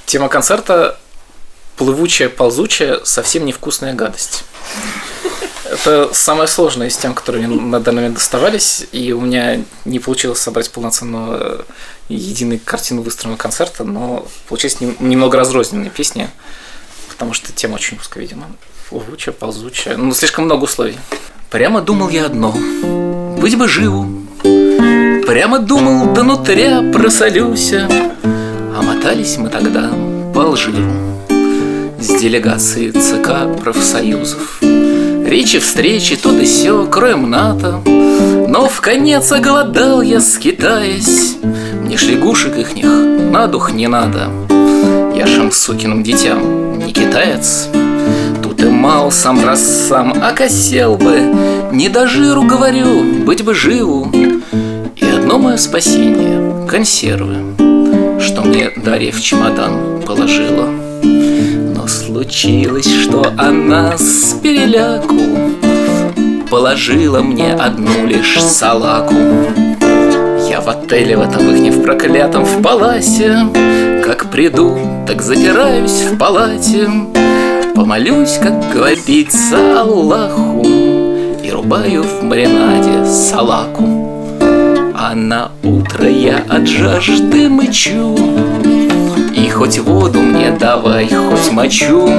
Тема концерта плывучая, ползучая, совсем невкусная гадость. Это самое сложное из тем, которые мне на данный момент доставались, и у меня не получилось собрать полноценную единую картину выстроенного концерта, но получились немного разрозненные песни, потому что тема очень узкая, видимо. Плывучая, ползучая, слишком много условий. Прямо думал я одно, быть бы живу. Прямо думал, до нутря просолюся. А мотались мы тогда по Алжиру с делегацией ЦК профсоюзов. Речи, встречи, то да сё, кроем НАТО. Но вконец оголодал я, скитаясь. Мне ж лягушек ихних на дух не надо. Я ж сукиным детям не китаец. Тут и мал сам раз сам окосел бы. Не до жиру, говорю, быть бы живу. И одно мое спасение — консервы, что мне Дарья в чемодан положила. Но случилось, что она с переляку положила мне одну лишь салаку. Я в отеле в этом ихне в проклятом в паласе, как приду, так запираюсь в палате, помолюсь, как говорится, Аллаху, и рубаю в маринаде салаку. А на утро я от жажды мычу, и хоть воду мне давай, хоть мочу.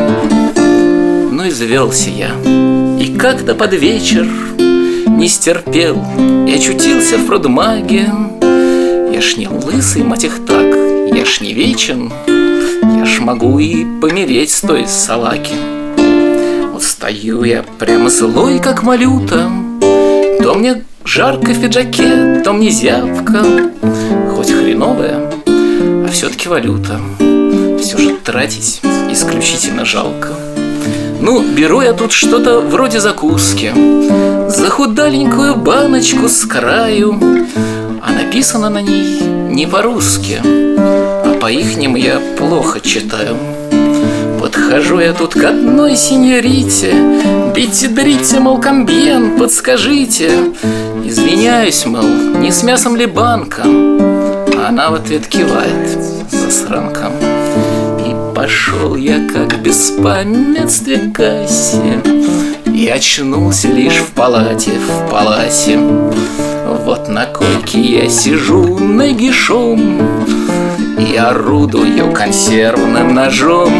Ну и завелся я, и как-то под вечер не стерпел и очутился в продмаге. Я ж не лысый, мать их так, я ж не вечен, я ж могу и помереть с той салаки. Вот стою я прямо злой, как малюта, то мне жарко в пиджаке, то мне зябко, хоть хреновая, а все-таки валюта. Все же тратить исключительно жалко. Беру я тут что-то вроде закуски, захудаленькую баночку с краю, а написано на ней не по-русски, а по-ихнему я плохо читаю. Подхожу я тут к одной сеньорите, бите-дрите, мол, комбьен, подскажите. Извиняюсь, мол, не с мясом ли банка? Она в ответ кивает, засранка. И пошел я как без памятствия к кассе, и очнулся лишь в палате, в паласе. Вот на койке я сижу нагишом и орудую консервным ножом.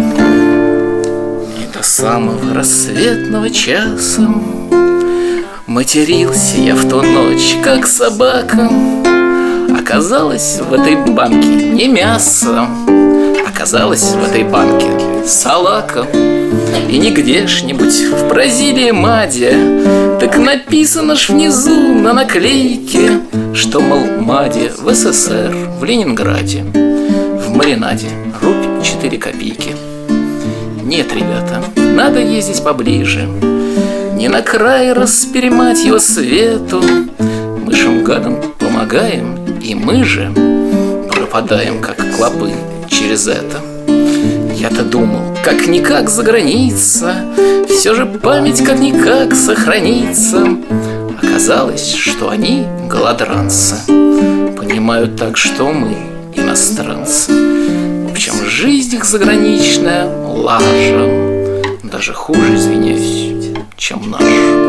И до самого рассветного часа матерился я в ту ночь, как собака. Оказалось, в этой банке не мясо, оказалось, в этой банке салака. И не где-нибудь в Бразилии, Маде, так написано ж внизу на наклейке, что, мол, Маде в СССР, в Ленинграде, в маринаде рубль 4 копейки. Нет, ребята, надо ездить поближе, не на край расперемать его свету. Мышам гадам помогаем, и мы же пропадаем, как клопы, через это. Я-то думал, как-никак за граница, все же память как-никак сохранится. Оказалось, что они голодранцы, понимают так, что мы иностранцы. В общем, жизнь их заграничная лажа, даже хуже, извиняюсь, чем наша.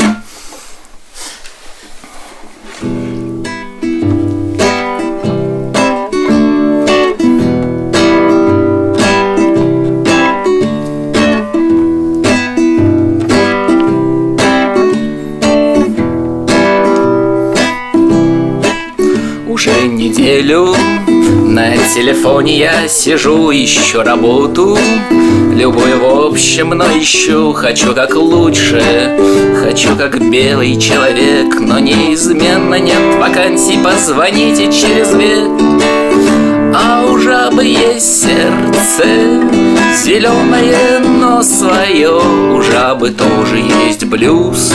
Уже неделю на телефоне я сижу, ищу работу, любую в общем, но ищу. Хочу как лучше, хочу как белый человек, но неизменно нет вакансий, позвоните через век. А у жабы есть сердце зеленое, но свое, у жабы тоже есть блюз.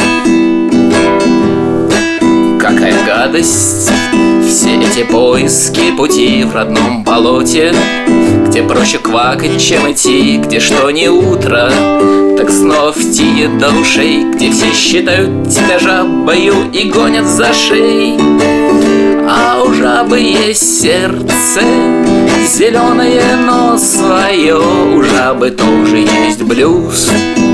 Какая гадость! Все эти поиски пути в родном болоте, где проще квакать, чем идти, где что не утро, так снова втиет до ушей, где все считают тебя жабою и гонят за шеей. А у жабы есть сердце зеленое, но свое. У жабы тоже есть блюз.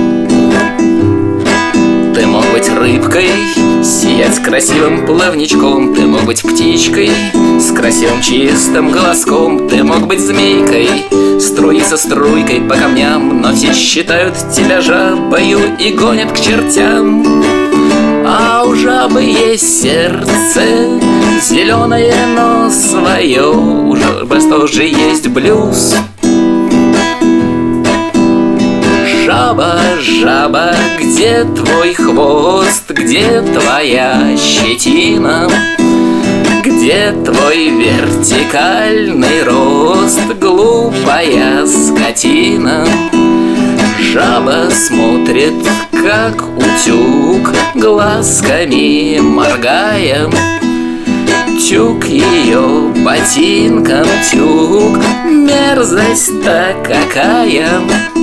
Ты мог быть рыбкой, сиять красивым плавничком. Ты мог быть птичкой с красивым чистым голоском. Ты мог быть змейкой, струиться струйкой по камням. Но все считают тебя жабою и гонят к чертям. А у жабы есть сердце зеленое, но свое. У жабы тоже есть блюз. Жаба, жаба, где твой хвост, где твоя щетина? Где твой вертикальный рост, глупая скотина? Жаба смотрит, как утюг, глазками моргая. Тюк ее ботинком, тюк, мерзость-то какая.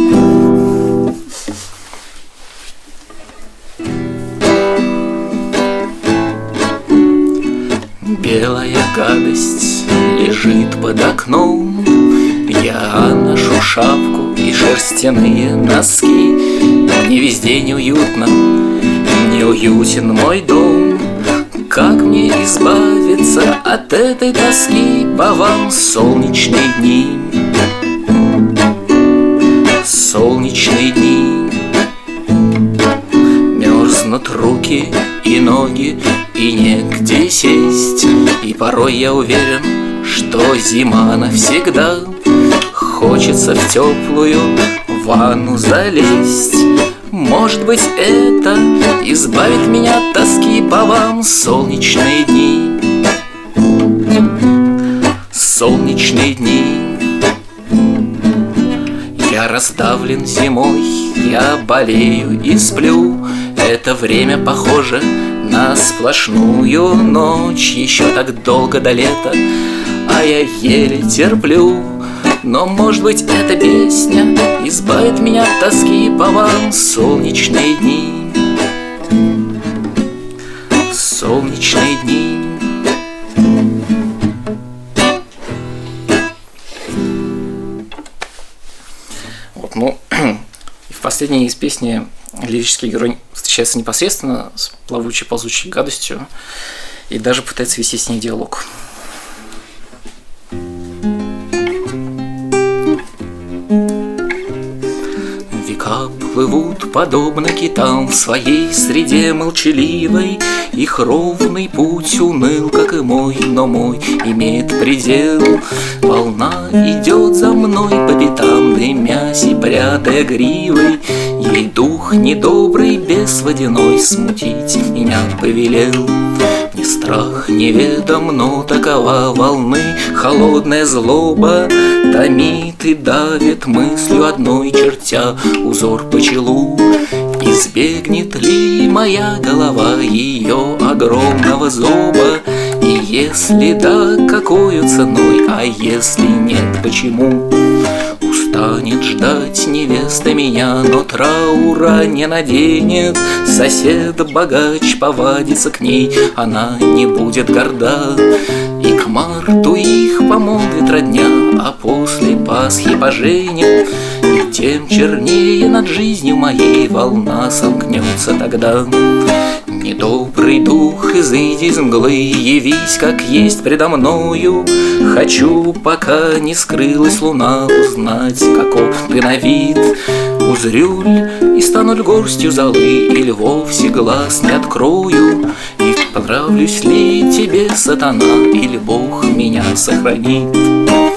Белая гадость лежит под окном. Я ношу шапку и шерстяные носки. Мне везде неуютно, неуютен мой дом. Как мне избавиться от этой тоски по вам, солнечные дни? Солнечные дни. Мерзнут руки и ноги, и негде сесть. И порой я уверен, что зима навсегда. Хочется в теплую ванну залезть. Может быть, это избавит меня от тоски по вам, солнечные дни. Солнечные дни. Я раздавлен зимой, я болею и сплю. Это время похоже на сплошную ночь. Еще так долго до лета, а я еле терплю. Но, может быть, эта песня избавит меня от тоски по вам, солнечные дни. Солнечные дни. Вот, ну, в последней из песни лирический герой встречается непосредственно с плавучей, ползучей гадостью и даже пытается вести с ней диалог. Века плывут подобно китам в своей среде молчаливой. Их ровный путь уныл, как и мой, но мой имеет предел. Волна идет за мной по пятам, дымясь и прядая гривой. Ей дух недобрый, бес водяной, смутить меня повелел. Ни страх неведом, но такова волны холодная злоба. Томит и давит мыслью одной, чертя узор по челу. Избегнет ли моя голова ее огромного зоба? И если да, какою ценой, а если нет, почему? Устанет ждать невеста меня, но траура не наденет. Сосед-богач повадится к ней, она не будет горда. И к марту их помолвит родня, а после Пасхи поженит. И тем чернее над жизнью моей волна сомкнется тогда. Недобрый дух, изыди из мглы, явись, как есть предо мною. Хочу, пока не скрылась луна, узнать, каков ты на вид. Узрю ль и стану ль горстью золы, или вовсе глаз не открою? И понравлюсь ли тебе, сатана, или Бог меня сохранит?